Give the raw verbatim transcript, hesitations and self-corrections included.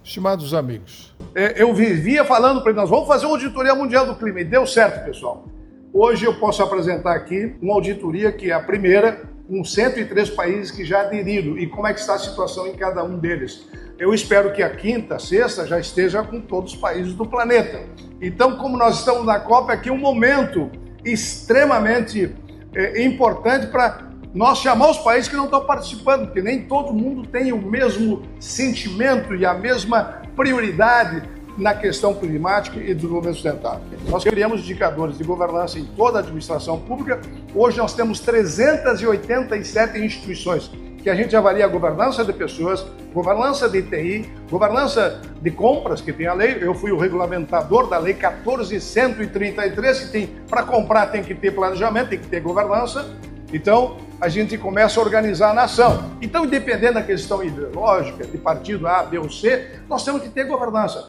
Estimados amigos, É, eu vivia falando para eles, nós vamos fazer uma auditoria mundial do clima, e deu certo, pessoal. Hoje eu posso apresentar aqui uma auditoria que é a primeira, com cento e três países que já aderiram, e como é que está a situação em cada um deles. Eu espero que a quinta, sexta, já esteja com todos os países do planeta. Então, como nós estamos na Copa, aqui é um momento extremamente é, importante para nós chamar os países que não estão participando, porque nem todo mundo tem o mesmo sentimento e a mesma prioridade na questão climática e desenvolvimento sustentável. Nós criamos indicadores de governança em toda a administração pública. Hoje nós temos trezentas e oitenta e sete instituições que a gente avalia a governança de pessoas, governança de T I, governança de compras, que tem a lei. Eu fui o regulamentador da lei quatorze mil cento e trinta e três, que tem, para comprar tem que ter planejamento, tem que ter governança. Então, a gente começa a organizar a nação. Então, independente da questão ideológica, de partido A, B ou C, nós temos que ter governança.